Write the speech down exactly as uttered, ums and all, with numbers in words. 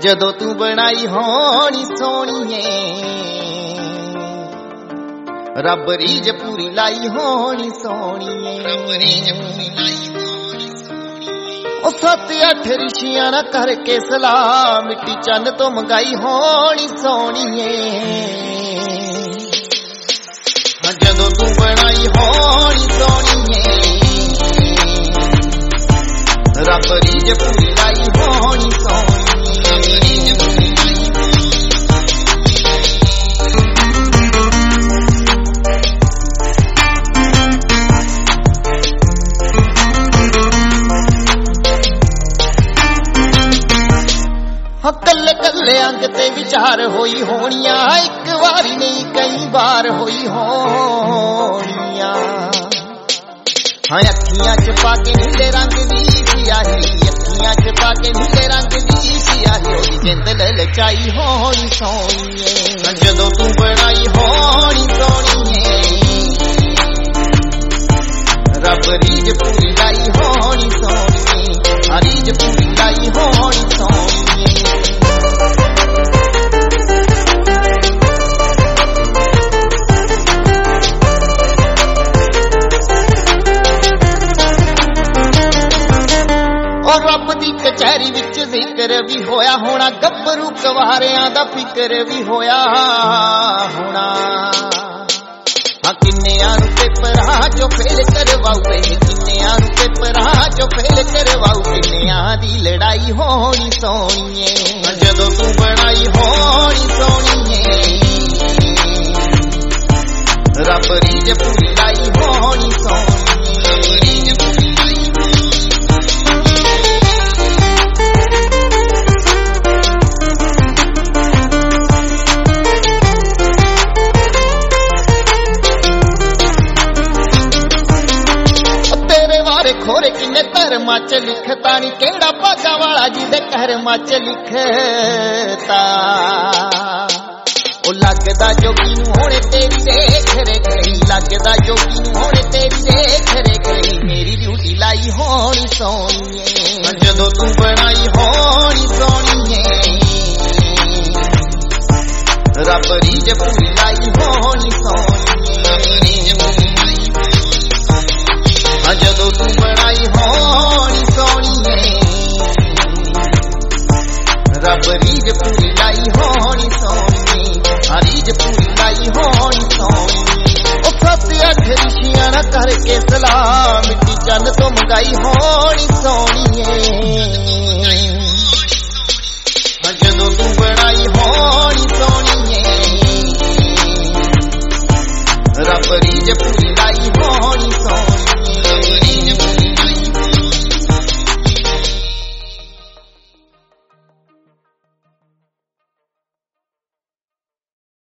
जदों तू बनाई होनी सोहणीए रब रीज पूरी लाई होनी सोहणीए। ओ सत अठ रिशियां ना करके सलाह मिट्टी चंद तो मंगाई होनी सोहणीए। जदों तू बनाई होनी सोहणीए रब रीज पूरी लाई होनी सोहणीए। कल्ले कल्ले अंग ते विचार होई होनिया एक बारी नहीं कई बार होई होनिया। हाँ अखियां च पाके नीले रंग दी सियाही अखियां च पाके नीले रंग दी सियाही ओदी जिंद ललचाई होनी सोहणीए। जदों तू बनाई होनी सोहणीए रब रीज पूरी लाई होनी सोहणीए। रीज पूरी लाई होनी सोहणीए। रब दी कचहरी विच जिक्र भी होया होना गब्बरू कवारियां दा फिक्र भी होया होना। हाँ किन्नियां नूं पेपरां चो फेल करवाऊए किन्नियां नूं पेपरां चो फेल करवाऊ किन्नियां दी लड़ाई होनी सोहणीए। जदों तू बनाई होनी सोहणीए रब रीज पूरी लाई होनी सोहणीए। खोरे किन्ने धर्मां च लिखता नी केड़ा भागा वाला जिदे कर्मां च लिखता। ओ लगदा जोगी नूं होणे तेरी देख रेख रही लगदा जोगी नूं होणे तेरी देख रेख रही मेरी ड्यूटी लाई होनी सोहणीए। जदों तू बनाई होनी सोहणीए रब रीज पूरी लाई होनी सोहणीए। जदों तू बनाई होनी सोहणीए रब रीज पूरी लाई होनी सोहणीए। रीज पूरी लाई होनी सोहणीए। ओ सत अठ रिशियां ना करके सलाह मिट्टी चंद तो मंगाई होनी सोहणीए।